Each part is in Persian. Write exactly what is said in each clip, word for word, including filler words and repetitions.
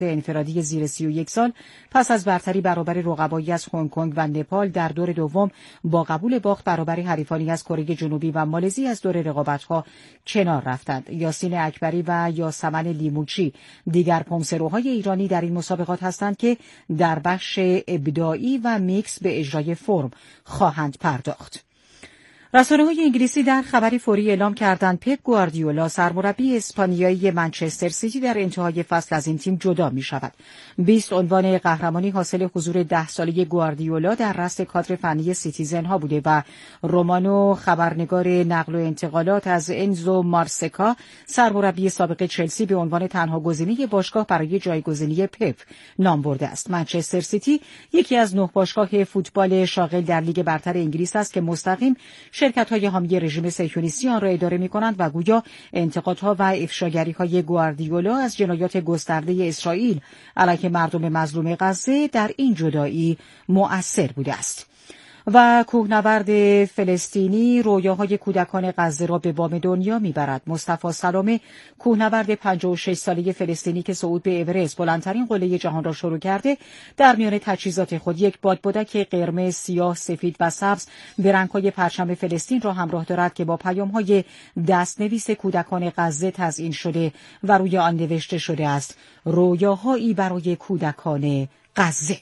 انفرادی زیر سی و یک سال پس از برتری برابر رقبایی از هنگ کنگ و نپال در دور دوم با قبول باخت برابر حریفانی از کره جنوبی و مالزی از دور رقابت‌ها کنار رفتند. یاسین اکبری و یاسمن لیموچی دیگر پمسروهای ایرانی در این مسابقات هستند که در بخش ابداعی و میکس به اجرای فرم خواهند پرداخت. رسانه‌های انگلیسی در خبری فوری اعلام کردند پپ گواردیولا سرمربی اسپانیایی منچستر سیتی در انتهای فصل از این تیم جدا می‌شود. بیست عنوان قهرمانی حاصل حضور ده ساله گواردیولا در رأس کادر فنی سیتیزن‌ها بوده و رومانو خبرنگار نقل و انتقالات از انزو مارسکا سرمربی سابق چلسی به عنوان تنها گزینه باشگاه برای جایگزینی پپ نام برده است. منچستر سیتی یکی از نه باشگاه فوتبال شاغل در لیگ برتر انگلیس است که مستقیم شرکت‌های حامی رژیم صهیونیستی آن را اداره می‌کنند و گویا انتقادها و افشاگری‌های گواردیولا از جنایات گسترده اسرائیل علیه مردم مظلوم غزه در این جدایی مؤثر بوده است. و کوهنورد فلسطینی رویاهای کودکان غزه را به بام دنیا میبرد. مصطفی سلامه کوهنورد پنجاه و شش ساله فلسطینی که صعود به اورست بلندترین قله جهان را شروع کرده در میان تجهیزات خود یک بادبادک قرمز، سیاه، سفید و سبز به رنگ‌های پرچم فلسطین را همراه دارد که با پیام‌های دستنویس کودکان غزه تزیین شده و روی آن نوشته شده است رویاهایی برای کودکان غزه.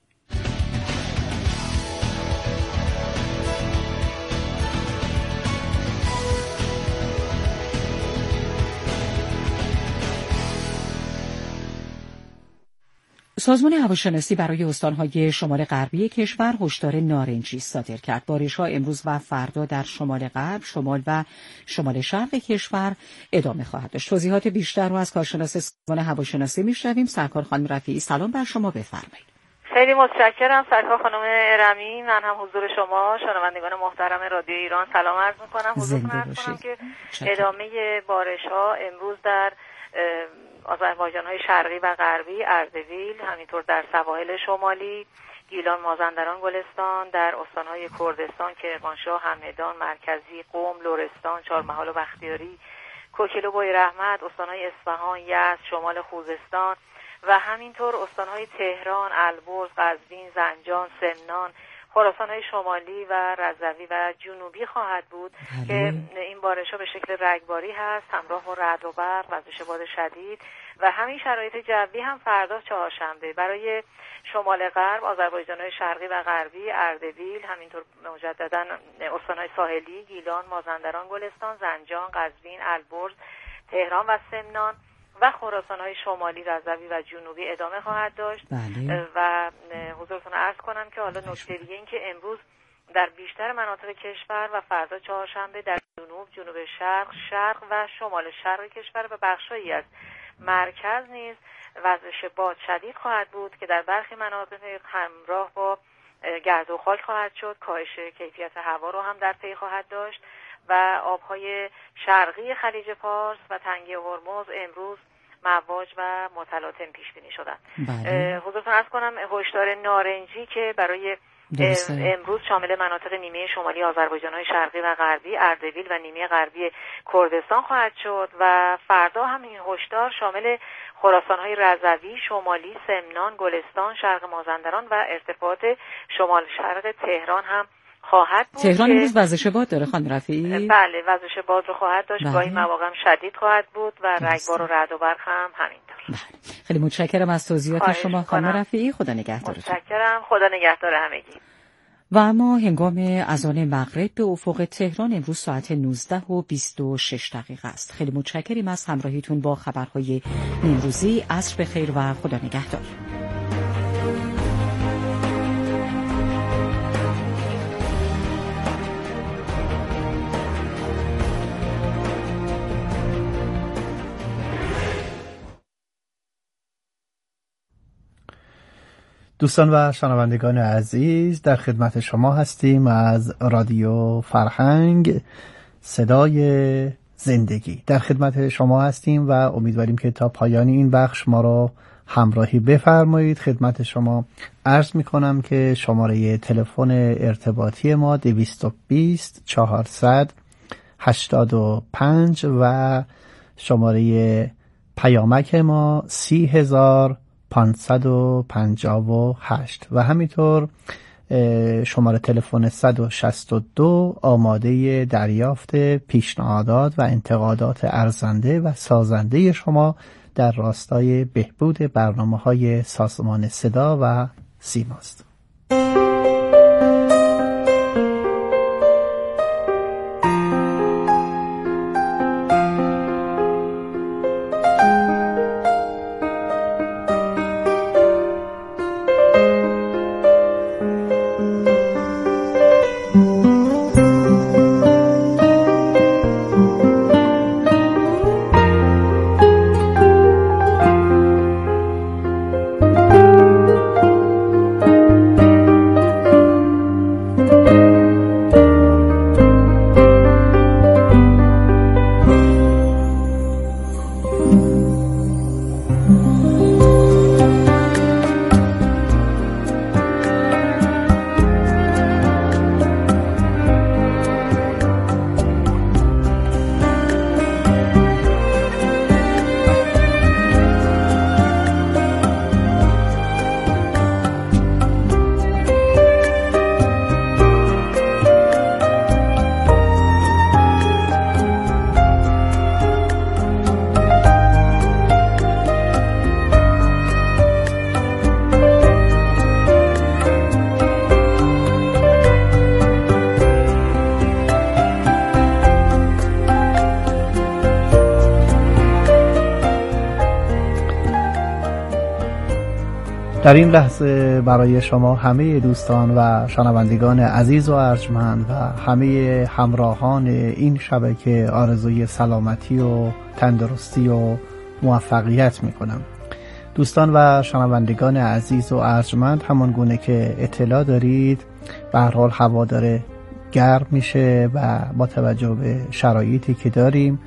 سازمان هواشناسی برای استان‌های شمال غربی کشور هشدار نارنجی صادر کرد. بارش‌ها امروز و فردا در شمال غرب، شمال و شمال شرق کشور ادامه خواهد داشت. توضیحات بیشتر رو از کارشناس سازمان هواشناسی می‌شنویم. سرکار خانم رفیعی، سلام بر شما، بفرمایید. خیلی متشکرم سرکار خانم ارمی. من هم حضور شما شنوندگان محترم رادیو ایران سلام عرض می‌کنم. حضورتون عرض کنم که ادامه بارش‌ها امروز در آذربایجان‌های شرقی و غربی، اردبیل، همینطور در سواحل شمالی، گیلان، مازندران، گلستان، در استان‌های کردستان، کرمانشاه، همدان، مرکزی، قم، لرستان، چهارمحال و بختیاری، کوکیل و بویراحمد، استان‌های اصفهان، یزد، شمال خوزستان و همینطور استان‌های تهران، البرز، قزوین، زنجان، سمنان، خراسان‌های شمالی و رضوی و جنوبی خواهد بود بله. که این بارش‌ها به شکل رگباری هست همراه با رعد و برق، وزش باد شدید و همین شرایط جوی هم فردا چهارشنبه برای شمال غرب، آذربایجان‌های شرقی و غربی، اردبیل، همینطور مجدداً استان‌های ساحلی، گیلان، مازندران، گلستان، زنجان، قزوین، البرز، تهران و سمنان و خراسان‌های شمالی، رضوی و جنوبی ادامه خواهد داشت بله. و حضورتون عرض کنم که حالا نکته دیگه این که امروز در بیشتر مناطق کشور و فردا چهارشنبه در جنوب، جنوب شرق، شرق و شمال شرق کشور و بخشایی از مرکز نیز وزش باد شدید خواهد بود که در برخی مناطق همراه با گرد و خاک خواهد شد. کاهش کیفیت هوا رو هم در پی خواهد داشت و آبهای شرقی خلیج فارس و تنگه هرمز امروز مواج و متلاطم پیش بینی شدن. بله. حضورتون عرض کنم هشدار نارنجی که برای درسته. امروز شامل مناطق نیمه شمالی آذربایجان‌های شرقی و غربی، اردبیل و نیمه غربی کردستان خواهد شد و فردا هم این هشدار شامل خراسان‌های رضوی، شمالی، سمنان، گلستان، شرق مازندران و ارتفاعات شمال شرق تهران هم خواهد بود. تهران امروز وزش باد داره خانم رفیعی؟ بله وزش باد رو خواهد داشت. گاهی مواقع شدید خواهد بود و رگبار و رعد و برق هم همینطور. بله. خیلی متشکرم از توضیحات شما خانم رفیعی. خدا نگهدارتون. متشکرم. خدا نگهدار همگی. و اما هنگام اذان مغرب به افق تهران امروز ساعت نوزده و بیست و شش دقیقه است. خیلی متشکریم از همراهیتون با خبرهای امروزی. عصر بخیر و خدا نگهدار. دوستان و شنوندگان عزیز در خدمت شما هستیم از رادیو فرهنگ صدای زندگی. در خدمت شما هستیم و امیدواریم که تا پایان این بخش ما را همراهی بفرمایید. خدمت شما عرض می کنم که شماره تلفن ارتباطی ما دویست و بیست چهارصد هشتاد و پنج و شماره پیامک ما سی هزار پانصد و پنجاه و هشت و همینطور شماره تلفن صد و شصت و دو آماده دریافت پیشنهادات و انتقادات ارزنده و سازنده شما در راستای بهبود برنامه‌های سازمان صدا و سیما است. در این لحظه برای شما همه دوستان و شنوندگان عزیز و ارجمند و همه همراهان این شبکه آرزوی سلامتی و تندرستی و موفقیت می کنم. دوستان و شنوندگان عزیز و ارجمند، همان گونه که اطلاع دارید به هر حال هوا داره گرم میشه و با توجه به شرایطی که داریم،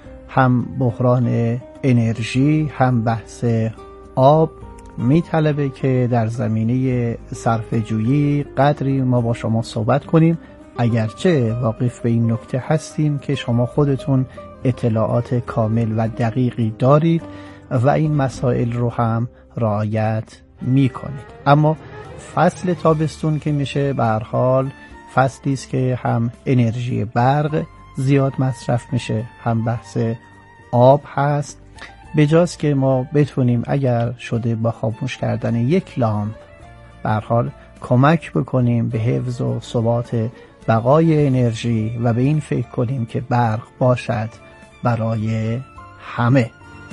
هم بحران انرژی هم بحث آب می طلبه که در زمینه صرفه جویی قدری ما با شما صحبت کنیم، اگرچه واقف به این نکته هستیم که شما خودتون اطلاعات کامل و دقیقی دارید و این مسائل رو هم رعایت می کنید. اما فصل تابستون که میشه به هر حال فصلی است که هم انرژی برق زیاد مصرف میشه، هم بحث آب هست. بجاست که ما بتونیم اگر شده با خاموش کردن یک لامپ به هر حال کمک بکنیم به حفظ و ثبات بقای انرژی و به این فکر کنیم که برق باشد برای همه.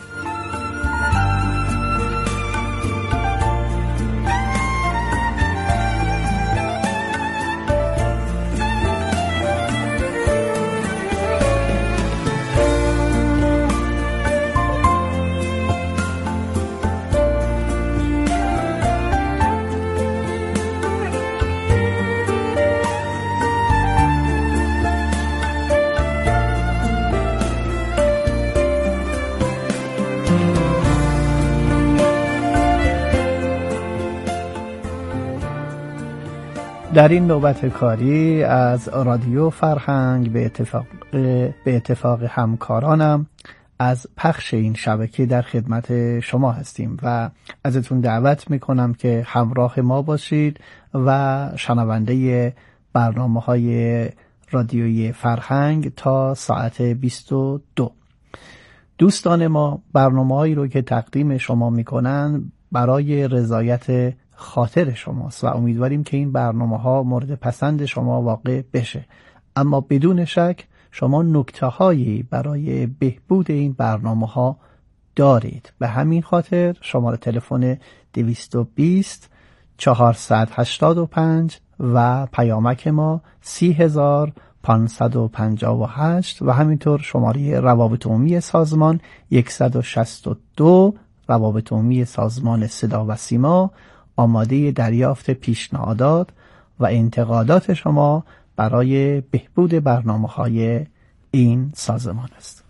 در این نوبت کاری از رادیو فرهنگ به اتفاق به اتفاق همکارانم از پخش این شبکه در خدمت شما هستیم و ازتون دعوت میکنم که همراه ما باشید و شنونده برنامه‌های رادیوی فرهنگ تا ساعت بیست و دو. دوستان ما برنامه‌هایی رو که تقدیم شما میکنن برای رضایت خاطر شماست و امیدواریم که این برنامه ها مورد پسند شما واقع بشه، اما بدون شک شما نکته هایی برای بهبود این برنامه ها دارید. به همین خاطر شماره تلفن دویست و بیست چهارصد و هشتاد و پنج و پیامک ما سی هزار پانصد و پنجاه و هشت و همینطور شماره روابط عمومی سازمان صد و شصت و دو روابط عمومی سازمان صدا و سیما آماده دریافت پیشنهادات و انتقادات شما برای بهبود برنامه‌های این سازمان است.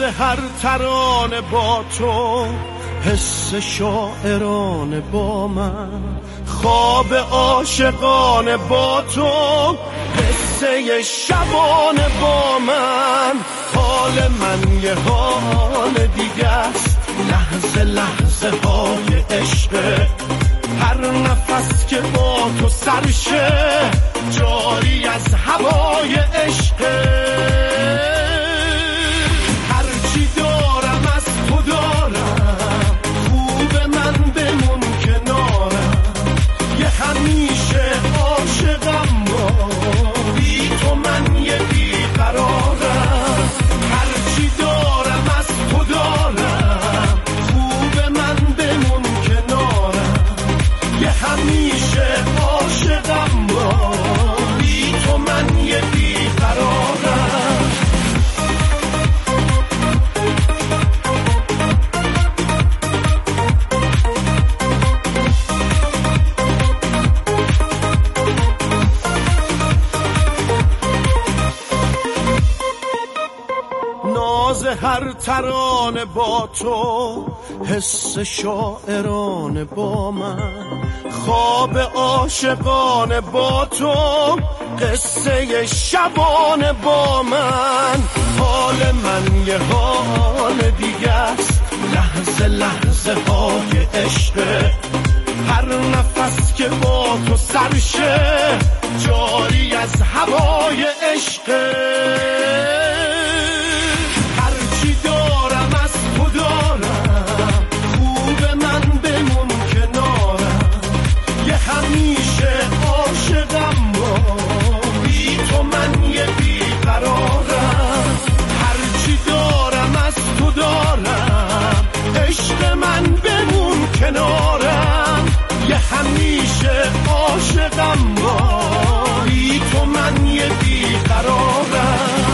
هر ترانه با تو، حس شاعرانه با من، خواب عاشقانه با تو، قصه شبانه با من. حال من یه حال دیگه است، لحظه لحظه های عشق، هر نفس که با تو سرشه جاری از هوای عشق. هرچی دارم از تو دارم، خوب من بمون کنارم، یه همیشه عاشقم با، بی تو من یه بیقرارم. هرچی دارم از تو دارم، خوب من بمون کنارم، یه همیشه عاشقم با، بی تو من یه بیقرارم. ناز هر ترانه با تو، حس شاعرانه با من، خواب عاشقانه با تو، قصه شبانه با من. حال من یه حال دیگه است، لحظه لحظه های عشق، هر نفس که با تو سرشه جاری از هوای عشق. هرچی دارم از تو دارم، خوب من بمون کنارم، یه همیشه عاشقم با، بی تو من یه بیقرارم. هرچی دارم از تو دارم، عشق من بمون کنارم، یه همیشه عاشقم با، بی تو من یه بیقرارم.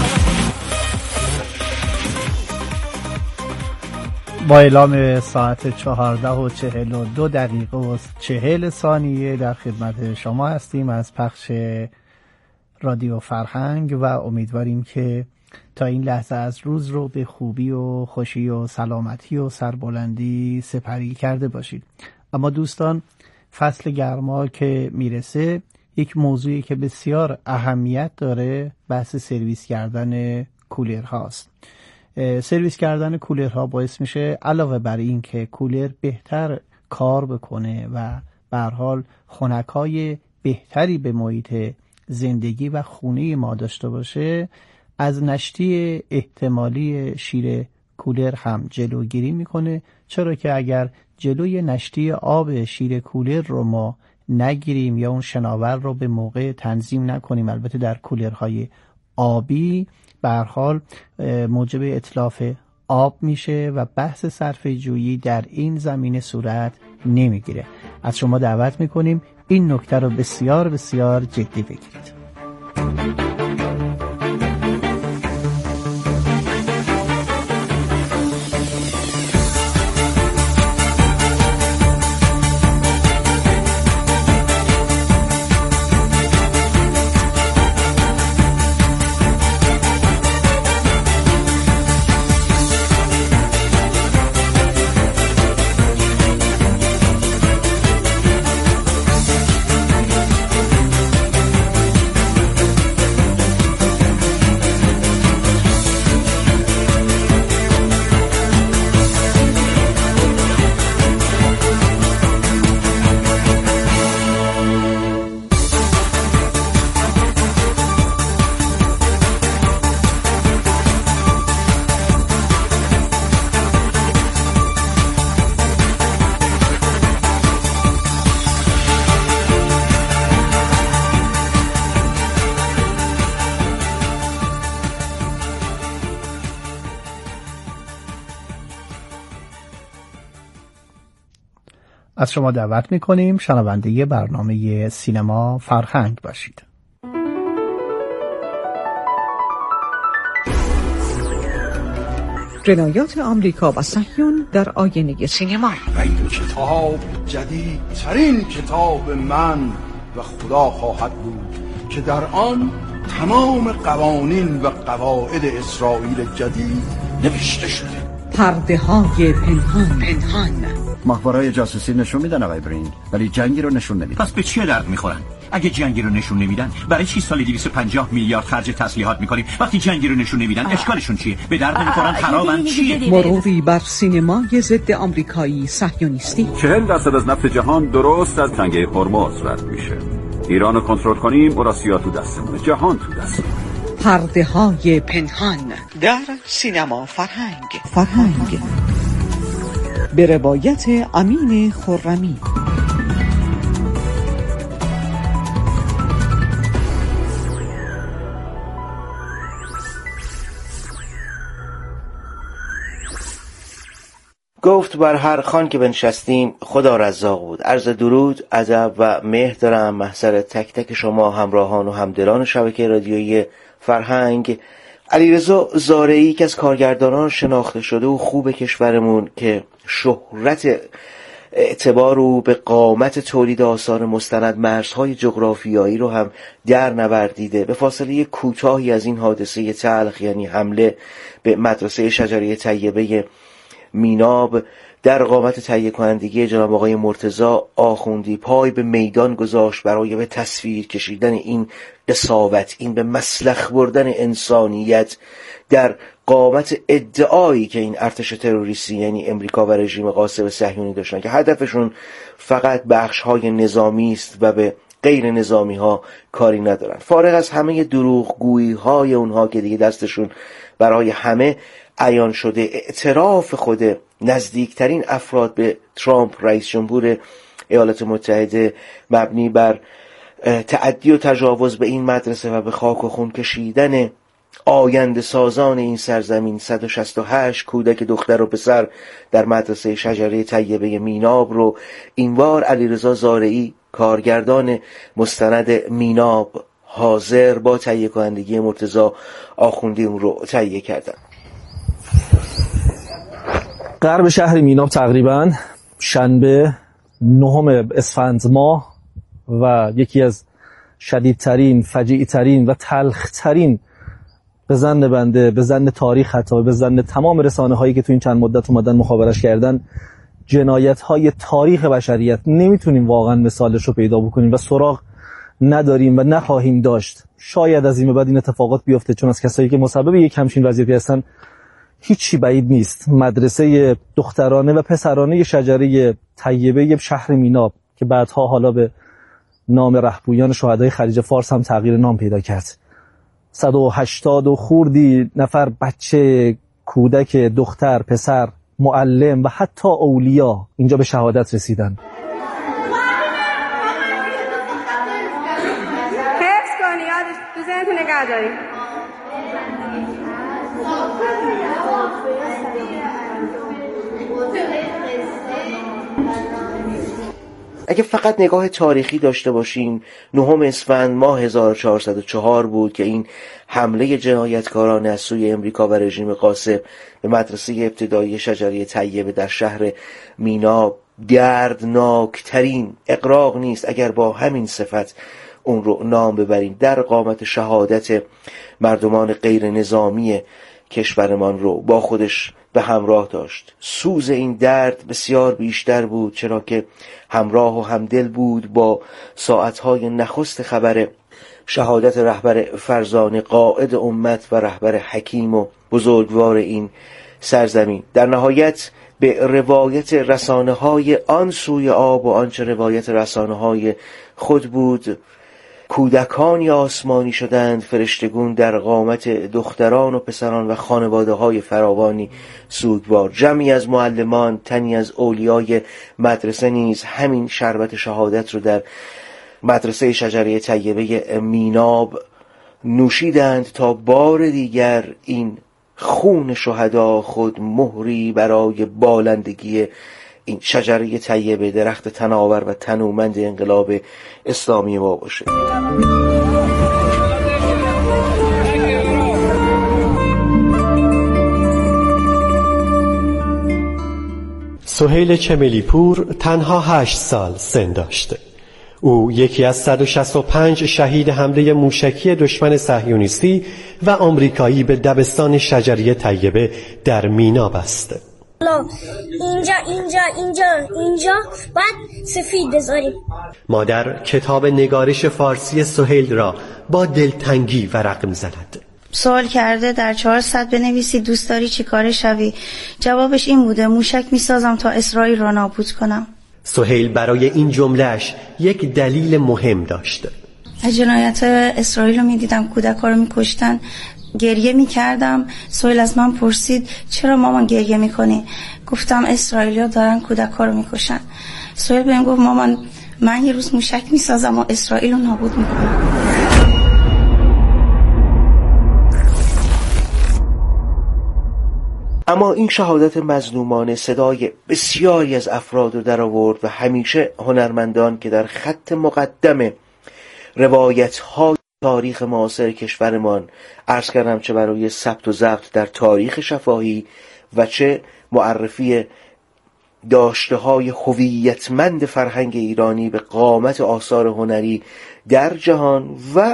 با اعلام ساعت چهارده و چهل و دو دقیقه و چهل ثانیه در خدمت شما هستیم از پخش رادیو فرهنگ و امیدواریم که تا این لحظه از روز رو به خوبی و خوشی و سلامتی و سربلندی سپری کرده باشید. اما دوستان، فصل گرما که میرسه، یک موضوعی که بسیار اهمیت داره بحث سرویس کردن کولر هاست. سرویس کردن کولرها باعث میشه علاوه بر این که کولر بهتر کار بکنه و به هر حال خنکای بهتری به محیط زندگی و خونه ما داشته باشه، از نشتی احتمالی شیر کولر هم جلوگیری میکنه، چرا که اگر جلوی نشتی آب شیر کولر رو ما نگیریم یا اون شناور رو به موقع تنظیم نکنیم، البته در کولرهای آبی به هر حال موجب اتلاف آب میشه و بحث صرفه جویی در این زمینه صورت نمیگیره. از شما دعوت میکنیم این نکته رو بسیار بسیار جدی بگیرید. از شما دعوت میکنیم شنونده برنامه سینما فرهنگ باشید. جنایات آمریکا و صهیون در آینه سینما. این کتاب جدید ترین کتاب من و خدا خواهد بود که در آن تمام قوانین و قواعد اسرائیل جدید نوشته شده. پرده های پنهان پنهان ماهواره‌های جاسوسی نشون میدن آقای برینگ، ولی جنگی رو نشون نمیدن. پس به چه درد میخورن؟ اگه جنگی رو نشون نمیدن برای چی سال دویست و پنجاه میلیارد خرج تسلیحات میکنیم؟ وقتی جنگی رو نشون نمیدن اشکالشون چیه؟ به درد نمیخورن، خرابن، چیه؟ مروری بر سینمای ضد آمریکایی صهیونیستی. چهل درصد از نفت جهان درست از تنگه هرمز رد میشه. ایران رو کنترل کنیم، اوراسیا تو دستمونه، جهان تو دستمونه. پرده های پنهان در سینما فرهنگ فرهنگ به روایت امین خرمی. گفت بر هر خوان که بنشستیم خدا رزاق بود. عرض درود، ادب و مهر دارم محضر تک تک شما همراهان و همدلان شبکه رادیویی فرهنگ. علیرضا زارعی که از کارگردانان شناخته شده و خوب کشورمون که شهرت اعتبار او به قامت تولید آثار مستند مرزهای جغرافیایی رو هم در نوردیده. به فاصله کوتاهی از این حادثه تلخ یعنی حمله به مدرسه شجریه طیبه میناب در قامت تهیه کنندگی جناب آقای مرتضی آخوندی پای به میدان گذاشت برای به تصویر کشیدن این اصابت، این به مسلخ بردن انسانیت در قامت ادعایی که این ارتش تروریستی یعنی امریکا و رژیم غاصب صهیونی داشتن که هدفشون فقط بخش‌های نظامی است و به غیر نظامی ها کاری ندارن. فارغ از همه دروغگویی های اونها که دیگه دستشون برای همه عیان شده، اعتراف خود نزدیکترین افراد به ترامپ رئیس جمهور ایالات متحده مبنی بر تعدی و تجاوز به این مدرسه و به خاک و خون کشیدن آینده سازان این سرزمین، صد و شصت و هشت کودک دختر و پسر در مدرسه شجریه طیبه میناب رو این بار علیرضا زارعی کارگردان مستند میناب حاضر با تهیه کنندگی مرتضی آخوندی اون رو تهیه کردن. غرب شهر میناب تقریبا شنبه نهم اسفند ماه و یکی از شدیدترین، فجیع‌ترین و تلخترین به ظن بنده، به ظن تاریخ، حتی به ظن تمام رسانه هایی که تو این چند مدت اومدن مخابرش کردن، جنایت های تاریخ بشریت. نمیتونیم واقعا مثالش رو پیدا بکنیم و سراغ نداریم و نخواهیم داشت. شاید از این به بعد این اتفاقات بیفته، چون از کسایی که مسبب یک همچین وضعیتی هستن هیچی بعید نیست. مدرسه دخترانه و پسرانه شجریه طیبه شهر میناب که بعدها حالا به نام رهبویان شهدای خلیج فارس هم تغییر نام پیدا کرد. صد و هشتاد و خوردی نفر بچه، کودک، دختر، پسر، معلم و حتی اولیا اینجا به شهادت رسیدن. حفظ کنی، یادش تو ذهنتون نگه داری. اگه فقط نگاه تاریخی داشته باشیم، نهم اسفند ماه هزار و چهارصد و چهار بود که این حمله جنایتکارانه از سوی امریکا و رژیم غاصب به مدرسه ابتدایی شجریه طیبه در شهر میناب دردناکترین اغراق نیست اگر با همین صفت اون رو نام ببریم، در قامت شهادت مردمان غیر نظامی کشورمان رو با خودش به همراه داشت. سوز این درد بسیار بیشتر بود چرا که همراه و همدل بود با ساعتهای نخست خبر شهادت رهبر فرزانه، قائد امت و رهبر حکیم و بزرگوار این سرزمین. در نهایت به روایت رسانه های آن سوی آب و آنچه روایت رسانه های خود بود، کودکانی آسمانی شدند، فرشتگون در قامت دختران و پسران و خانواده های فراوانی سوگوار. جمعی از معلمان، تنی از اولیای مدرسه نیز همین شربت شهادت رو در مدرسه شجریه طیبه میناب نوشیدند تا بار دیگر این خون شهدا خود مهری برای بالندگی این شجریه طیبه، درخت تناور و تنومند انقلاب اسلامی ما باشه. سهیل چملی پور تنها هشت سال سن داشته. او یکی از صد و شصت و پنج شهید حمله موشکی دشمن صهیونیستی و آمریکایی به دبستان شجریه طیبه در میناب است. اینجا اینجا اینجا اینجا باید سفید بذاریم. مادر کتاب نگارش فارسی سهیل را با دلتنگی ورق می‌زند. سوال کرده در چهارصد بنویسی دوست داری چی کاره شوی؟ جوابش این بوده موشک میسازم تا اسرائیل را نابود کنم. سهیل برای این جملهش یک دلیل مهم داشت. جنایت اسرائیل رو میدیدم، کودک‌ها رو میکشتن، گریه میکردم. سهیل از من پرسید چرا مامان گریه میکنی؟ گفتم اسرائیلیا دارن کودک‌ها رو میکشن. سهیل بهم گفت مامان من یه روز موشک میسازم و اسرائیل رو نابود میکنم. اما این شهادت مظلومانه صدای بسیاری از افراد رو در آورد و همیشه هنرمندان که در خط مقدم روایت‌های تاریخ معاصر کشورمان عرض کردم چه برای ثبت و ضبط در تاریخ شفاهی و چه معرفی داشته‌های هویتمند فرهنگ ایرانی به قامت آثار هنری در جهان و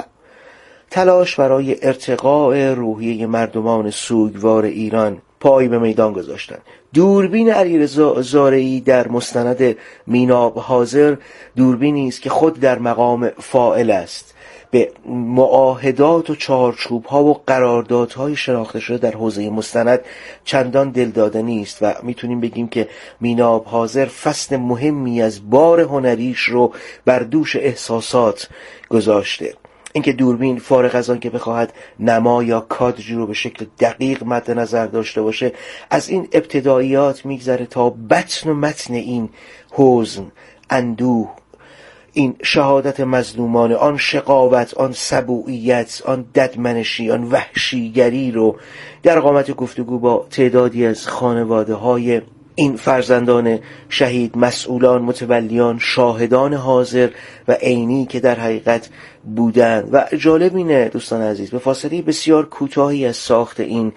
تلاش برای ارتقاء روحیه مردمان سوگوار ایران پای به میدان گذاشتن. دوربین علیرضا زارعی در مستند میناب حاضر دوربینی است که خود در مقام فاعل است، به معاهدات و چارچوب‌ها و قراردادهای شناخته شده در حوزه مستند چندان دلداده نیست و میتونیم بگیم که میناب حاضر فصل مهمی از بار هنریش رو بر دوش احساسات گذاشته. اینکه دوربین فارغ از آن که بخواهد نما یا کادری رو به شکل دقیق مد نظر داشته باشه، از این ابتداییات میگذره تا بطن و متن این حزن، اندوه، این شهادت مظلومانه، آن شقاوت، آن سبوعیت، آن ددمنشی، آن وحشیگری رو در قامت گفتگو با تعدادی از خانواده های این فرزندان شهید، مسئولان، متولیان، شاهدان حاضر و عینی که در حقیقت بودند. و جالب اینه دوستان عزیز، به فاصله بسیار کوتاهی از ساخت این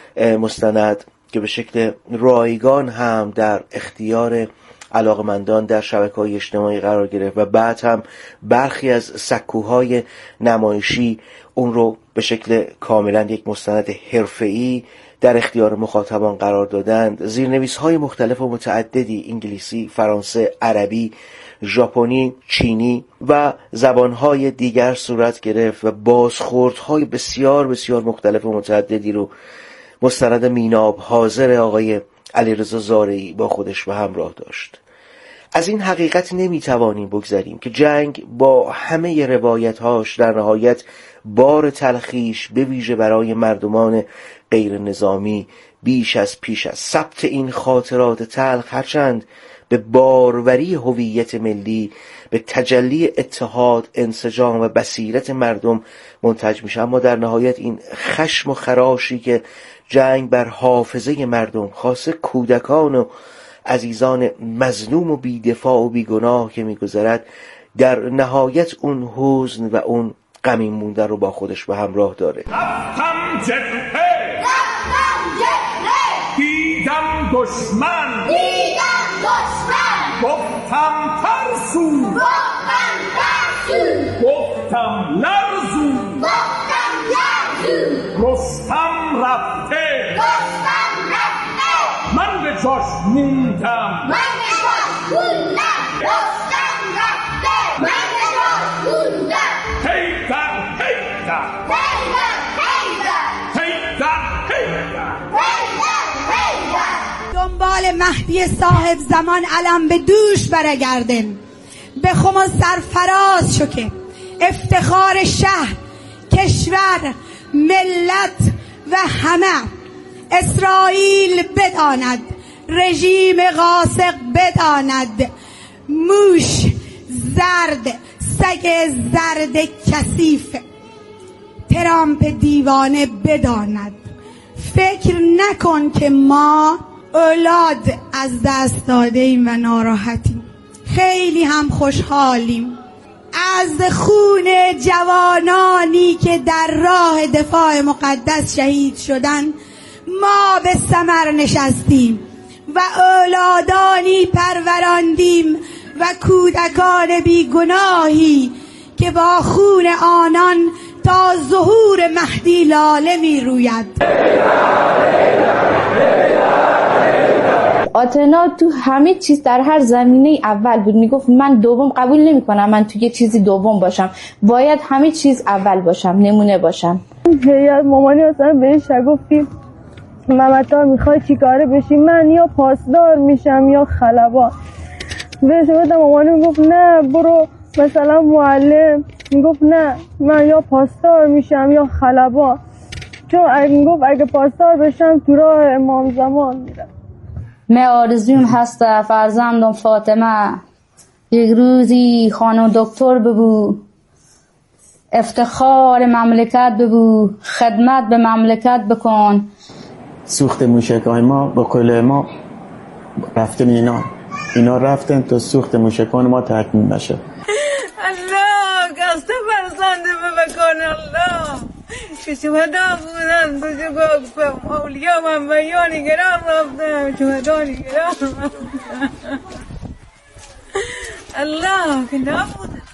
مستند که به شکل رایگان هم در اختیار علاقمندان در شبکه‌های اجتماعی قرار گرفت و بعد هم برخی از سکوهای نمایشی اون رو به شکل کاملا یک مستند حرفه‌ای در اختیار مخاطبان قرار دادند. زیرنویس‌های مختلف و متعددی انگلیسی، فرانسه، عربی، ژاپنی، چینی و زبان‌های دیگر صورت گرفت و بازخوردهای بسیار بسیار مختلف و متعددی رو مستند میناب حاضر آقای علیرضا زارعی با خودش به همراه داشت. از این حقیقت نمیتوانیم بگذریم که جنگ با همه روایت‌هاش در نهایت بار تلخیش به ویژه برای مردمان غیر نظامی بیش از پیش است. ثبت این خاطرات تلخ هرچند به باروری هویت ملی، به تجلی اتحاد، انسجام و بصیرت مردم منتج میشه، اما در نهایت این خشم و خراشی که جنگ بر حافظه مردم، خاصه کودکان و عزیزان مظلوم و بی‌دفاع و بیگناه که میگذرد، در نهایت اون حزن و اون غمین مونده رو با خودش به همراه داره. رفتم جبهه رفتم جبهه دیدم دشمن دیدم دشمن گفتم ترسو گفتم ترسو گفتم لرزو گفتم لرزو رستم رفته رستم رفته من به جاش موندم من به جاش موندم رستم رفته من به جاش موندم هیدر هیدر هیدر هیدر هیدر هیدر دنبال مهدی صاحب زمان علم به دوش برگردن، به خم سرفراز شو که افتخار شهر، کشور، ملت و همه اسرائیل بداند، رژیم غاصب بداند، موش زرد، سگ زرد کثیف، ترامپ دیوانه بداند. فکر نکن که ما اولاد از دست داده ایم و ناراحتیم، خیلی هم خوشحالیم از خون جوانانی که در راه دفاع مقدس شهید شدن. ما به ثمر نشستیم و اولادانی پروراندیم و کودکان بیگناهی که با خون آنان تا ظهور مهدی لاله می روید. آتنا تو همه چیز در هر زمینه اول بود. میگفت من دوم قبول نمی کنم، من تو یه چیزی دوم باشم، باید همه چیز اول باشم، نمونه باشم. هیئت مامانی اصلا بهش گفتیم ممتا میخوای چی کاره بشی؟ من یا پاسدار میشم یا خلبان. بهش گفتم، مامانی میگفت نه برو مثلا معلم. میگفت نه من یا پاسدار میشم یا خلبان، چون اگه میگفت اگه پاسدار بشم تو راه امام زمان میرم. من آرزویم هست فرزندم فاطمه یک روزی خانم دکتر ببو، افتخار مملکت ببو، خدمت به مملکت بکن. سوخت موشکای ما با قول ما رفتن اینا اینا رفتن تا سوخت موشکان ما تکمیل بشه. الله قصد فرزنده بکن الله که شهدا بودن تو جو گفتم اولیا من بیانی گرام رفتم شهدانی گرام رفتم الله که نبودن.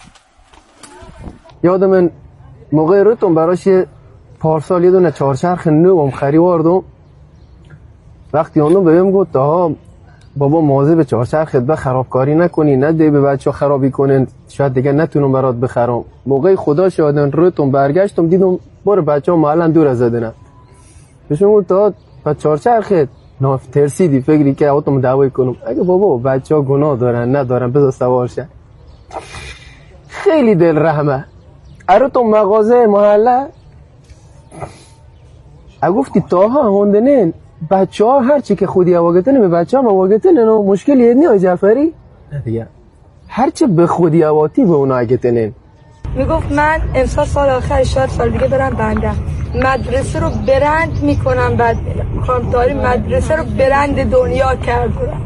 یادم من موقع روتون براش پارسال یه دونه چهارچرخ نو هم خریواردم. وقتی اونو بهم گفت ها بابا مواظب چهارچرخت به خرابکاری نکنی، نه دی به بچه خرابی کنن، شاید دیگه نتونم برات بخرم. موقع خدا شادن روتون برگشتم دیدم بار بچه ها محلا دور از زدنم. بهشون گفت ها با چهارچرخت نه ترسیدی فکری که اوتم دعوی کنم. اگه بابا بچه ها گناه دارن ندارن بذار سوار شن. خیلی دل رحمه. اروتون مغازه محله اگفتی تاها هوندنین بچه ها هرچی که خودی اواگتنه به بچه ها مواگتنه نو مشکل یه نی آی جعفری نه دیگه هرچی به خودی اواتی به اونا اگتنین. میگفت من امسال سال آخر شاید سال دیگه برم بنده مدرسه رو برند میکنم، بعد میخوام تاری مدرسه رو برند دنیا کردم.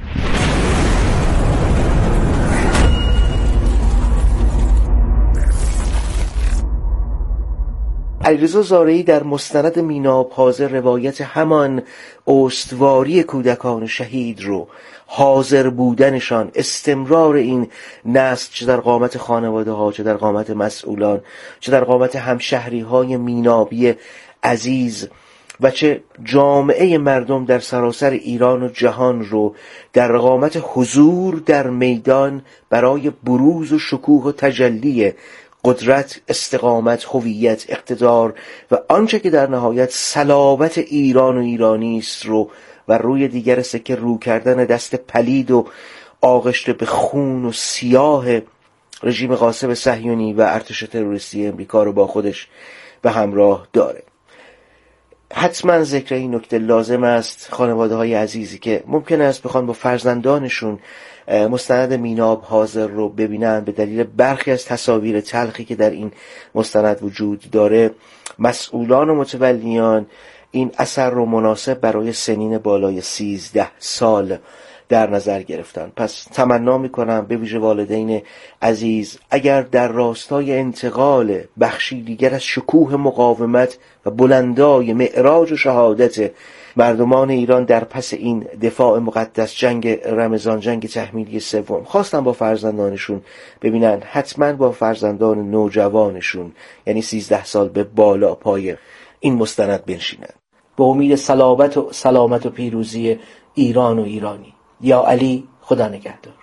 علیرضا زارعی در مستند میناب حاضر روایت همان استواری کودکان شهید رو، حاضر بودنشان، استمرار این نسل چه در قامت خانواده ها، چه در قامت مسئولان، چه در قامت همشهری های مینابی عزیز و چه جامعه مردم در سراسر ایران و جهان رو در قامت حضور در میدان برای بروز و شکوه و تجلی قدرت، استقامت، هویت، اقتدار و آنچه که در نهایت صلابت ایران و ایرانی است رو و روی دیگر سکه رو کردن دست پلید و آغشته به خون و سیاه رژیم غاصب صهیونی و ارتش تروریستی امریکا رو با خودش به همراه داره. حتما ذکر این نکته لازم است. خانواده های عزیزی که ممکن است بخوان با فرزندانشون مستند میناب حاضر رو ببینن به دلیل برخی از تصاویر تلخی که در این مستند وجود داره، مسئولان و متولیان این اثر رو مناسب برای سنین بالای سیزده سال در نظر گرفتن. پس تمنا میکنم به ویژه والدین عزیز اگر در راستای انتقال بخشی دیگر از شکوه مقاومت و بلندای معراج و شهادت مردمان ایران در پس این دفاع مقدس، جنگ رمضان، جنگ تحمیلی سوم، خواستن با فرزندانشون ببینن، حتما با فرزندان نوجوانشون یعنی سیزده سال به بالا پای این مستند بنشینن. با امید صلابت و سلامت و پیروزی ایران و ایرانی. یا علی، خدا نگهدار.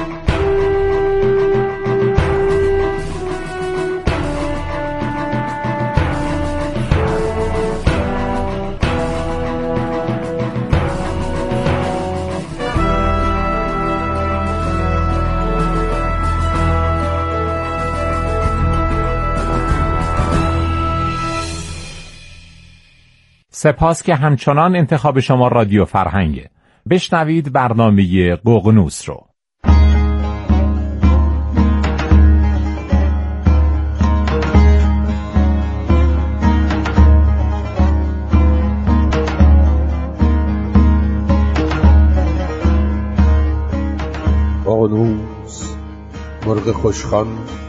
سپاس که همچنان انتخاب شما رادیو فرهنگه. بشنوید برنامه ققنوس رو. ققنوس مرغ خوشخوان